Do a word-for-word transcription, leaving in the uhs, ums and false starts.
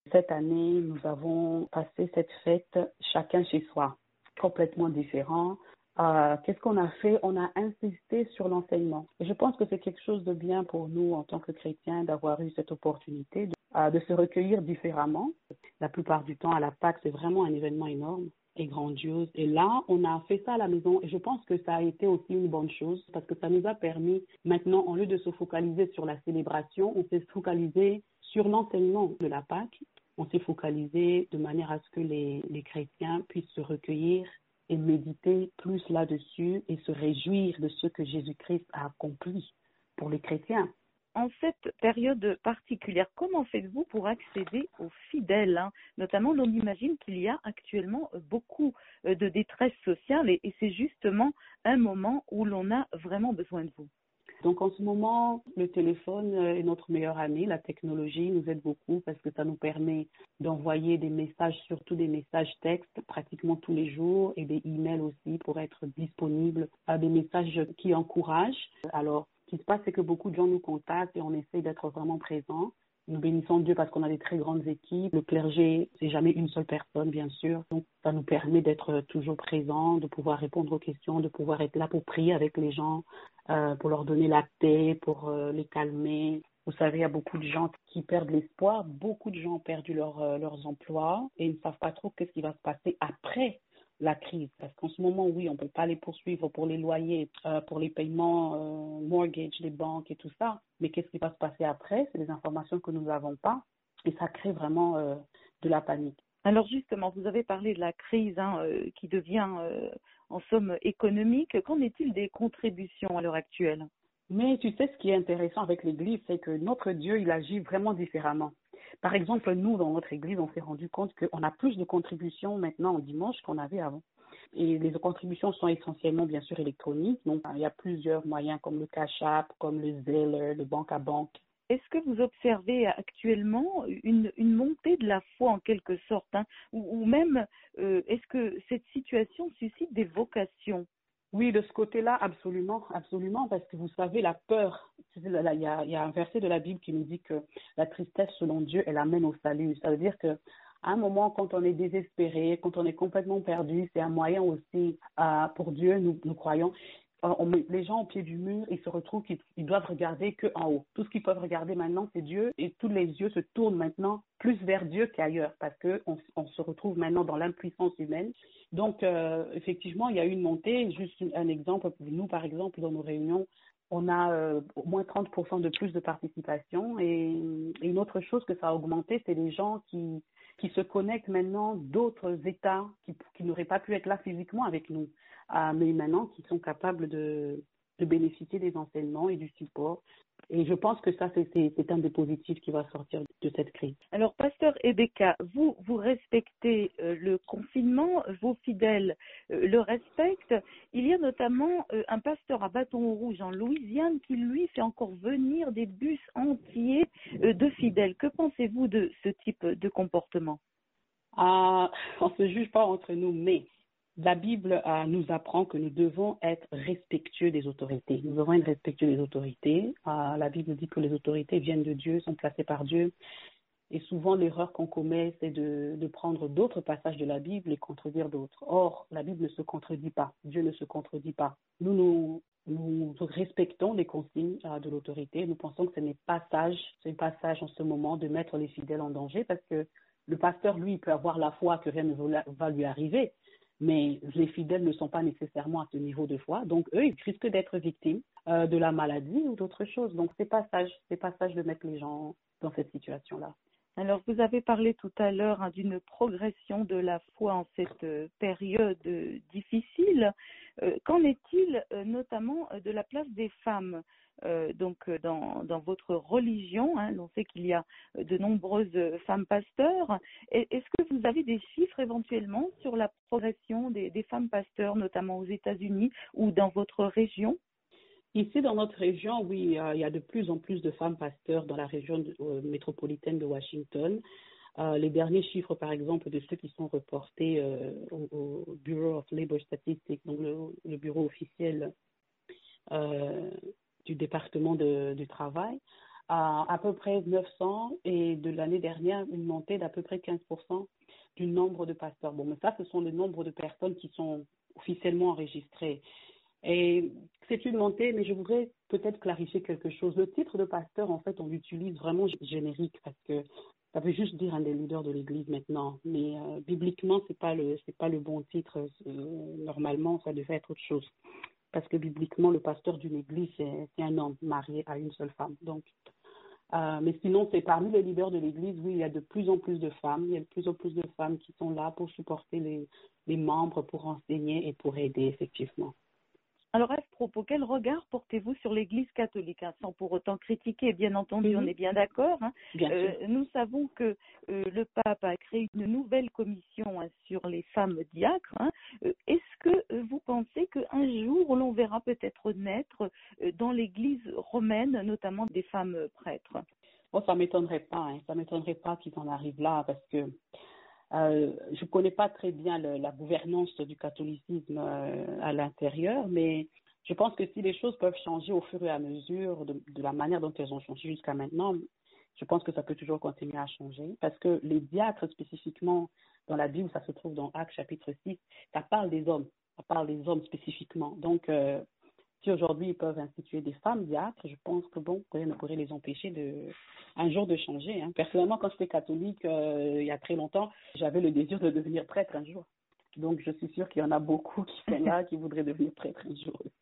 Cette année, nous avons passé cette fête chacun chez soi, complètement différent. Euh, qu'est-ce qu'on a fait? On a insisté sur l'enseignement. Et je pense que c'est quelque chose de bien pour nous en tant que chrétiens d'avoir eu cette opportunité de, euh, de se recueillir différemment. La plupart du temps, à la Pâque, c'est vraiment un événement énorme et grandiose. Et là, on a fait ça à la maison et je pense que ça a été aussi une bonne chose parce que ça nous a permis, maintenant, au lieu de se focaliser sur la célébration, on s'est focalisé sur l'enseignement de la Pâque. On s'est focalisé de manière à ce que les, les chrétiens puissent se recueillir et méditer plus là-dessus et se réjouir de ce que Jésus-Christ a accompli pour les chrétiens. En cette période particulière, comment faites-vous pour accéder aux fidèles, hein? Notamment, on imagine qu'il y a actuellement beaucoup de détresse sociale et, et c'est justement un moment où l'on a vraiment besoin de vous. Donc en ce moment, le téléphone est notre meilleur ami. La technologie nous aide beaucoup parce que ça nous permet d'envoyer des messages, surtout des messages textes, pratiquement tous les jours et des emails aussi pour être disponibles à des messages qui encouragent. Alors, ce qui se passe, c'est que beaucoup de gens nous contactent et on essaie d'être vraiment présents. Nous bénissons Dieu parce qu'on a des très grandes équipes. Le clergé, c'est jamais une seule personne, bien sûr. Donc, ça nous permet d'être toujours présents, de pouvoir répondre aux questions, de pouvoir être là pour prier avec les gens, euh, pour leur donner la paix, pour euh, les calmer. Vous savez, il y a beaucoup de gens qui perdent l'espoir. Beaucoup de gens ont perdu leur, euh, leurs emplois et ils ne savent pas trop qu'est-ce qui va se passer après la crise. Parce qu'en ce moment, oui, on ne peut pas les poursuivre pour les loyers, euh, pour les paiements, euh, mortgage, les banques et tout ça. Mais qu'est-ce qui va se passer après? C'est des informations que nous n'avons pas et ça crée vraiment euh, de la panique. Alors justement, vous avez parlé de la crise hein, euh, qui devient euh, en somme économique. Qu'en est-il des contributions à l'heure actuelle? Mais tu sais, ce qui est intéressant avec l'Église, c'est que notre Dieu, il agit vraiment différemment. Par exemple, nous, dans notre Église, on s'est rendu compte qu'on a plus de contributions maintenant en dimanche qu'on avait avant. Et les contributions sont essentiellement, bien sûr, électroniques. Donc, il y a plusieurs moyens comme le Cash App, comme le Zelle, le banque à banque. Est-ce que vous observez actuellement une, une montée de la foi en quelque sorte hein, ou, ou même euh, est-ce que cette situation suscite des vocations? Oui, de ce côté-là, absolument, absolument, parce que vous savez, la peur, il y a, il y a un verset de la Bible qui nous dit que la tristesse, selon Dieu, elle amène au salut. Ça veut dire que à un moment, quand on est désespéré, quand on est complètement perdu, c'est un moyen aussi euh, pour Dieu, nous, nous croyons. On met les gens au pied du mur, ils se retrouvent qu'ils ils doivent regarder que en haut. Tout ce qu'ils peuvent regarder maintenant, c'est Dieu, et tous les yeux se tournent maintenant plus vers Dieu qu'ailleurs, parce que on, on se retrouve maintenant dans l'impuissance humaine. Donc, euh, effectivement, il y a eu une montée. Juste un exemple, nous, par exemple, dans nos réunions, on a euh, au moins trente pour cent de plus de participation. Et, et une autre chose que ça a augmenté, c'est les gens qui qui se connectent maintenant d'autres États qui, qui n'auraient pas pu être là physiquement avec nous, euh, mais maintenant qui sont capables de, de bénéficier des enseignements et du support. Et je pense que ça, c'est, c'est, c'est un des positifs qui va sortir de cette crise. Alors, pasteur Ebeka, vous, vous respectez euh, le confinement, vos fidèles euh, le respectent. Il y a notamment euh, un pasteur à Bâton Rouge en Louisiane qui, lui, fait encore venir des bus entiers euh, de fidèles. Que pensez-vous de ce type de comportement? Ah, on ne se juge pas entre nous, mais la Bible euh, nous apprend que nous devons être respectueux des autorités. Nous devons être respectueux des autorités. Euh, la Bible dit que les autorités viennent de Dieu, sont placées par Dieu. Et souvent, l'erreur qu'on commet, c'est de, de prendre d'autres passages de la Bible et contredire d'autres. Or, la Bible ne se contredit pas. Dieu ne se contredit pas. Nous, nous, nous respectons les consignes euh, de l'autorité. Nous pensons que ce n'est pas sage, ce n'est pas sage en ce moment de mettre les fidèles en danger parce que le pasteur, lui, peut avoir la foi que rien ne va lui arriver. Mais les fidèles ne sont pas nécessairement à ce niveau de foi. Donc, eux, ils risquent d'être victimes euh, de la maladie ou d'autres choses. Donc, c'est pas sage. C'est pas sage de mettre les gens dans cette situation-là. Alors, vous avez parlé tout à l'heure hein, d'une progression de la foi en cette euh, période euh, difficile. Euh, qu'en est-il euh, notamment euh, de la place des femmes euh, donc euh, dans, dans votre religion hein, on sait qu'il y a euh, de nombreuses euh, femmes pasteurs. Et, est-ce que vous avez des chiffres éventuellement sur la progression des, des femmes pasteurs, notamment aux États-Unis ou dans votre région? Ici, dans notre région, oui, euh, il y a de plus en plus de femmes pasteurs dans la région de, euh, métropolitaine de Washington. Euh, les derniers chiffres, par exemple, de ceux qui sont reportés euh, au, au Bureau of Labor Statistics, donc le, le bureau officiel euh, du département de, du travail, à à peu près neuf cents et de l'année dernière, une montée d'à peu près quinze pour cent du nombre de pasteurs. Bon, mais ça, ce sont le nombre de personnes qui sont officiellement enregistrées. Et c'est une montée, mais je voudrais peut-être clarifier quelque chose. Le titre de pasteur, en fait, on l'utilise vraiment générique parce que ça veut juste dire un des leaders de l'Église maintenant. Mais euh, bibliquement, c'est pas le c'est pas le bon titre. Euh, normalement, ça devait être autre chose. Parce que bibliquement, le pasteur d'une église, c'est, c'est un homme marié à une seule femme. Donc, euh, mais sinon, c'est parmi les leaders de l'église, oui, il y a de plus en plus de femmes. Il y a de plus en plus de femmes qui sont là pour supporter les, les membres, pour enseigner et pour aider, effectivement. Alors, à ce propos, quel regard portez-vous sur l'Église catholique, hein, sans pour autant critiquer, bien entendu, Mm-hmm. on est bien d'accord. Hein. Bien Euh, sûr. nous savons que euh, le pape a créé une nouvelle commission hein, sur les femmes diacres. Hein. Euh, est-ce que euh, vous pensez qu'un jour, l'on verra peut-être naître euh, dans l'Église romaine, notamment des femmes euh, prêtres? Bon, ça m'étonnerait pas, hein. Ça m'étonnerait pas qu'ils en arrivent là, parce que euh, je connais pas très bien le, la gouvernance du catholicisme euh, à l'intérieur, mais je pense que si les choses peuvent changer au fur et à mesure de, de la manière dont elles ont changé jusqu'à maintenant, je pense que ça peut toujours continuer à changer, parce que les diacres spécifiquement dans la Bible, ça se trouve dans Actes chapitre six, ça parle des hommes, ça parle des hommes spécifiquement. Donc euh, si aujourd'hui ils peuvent instituer des femmes diacres, je pense que bon, rien ne pourrait les empêcher de un jour de changer. Hein. Personnellement, quand j'étais catholique euh, il y a très longtemps, j'avais le désir de devenir prêtre un jour. Donc je suis sûre qu'il y en a beaucoup qui sont là, qui voudraient devenir prêtre un jour.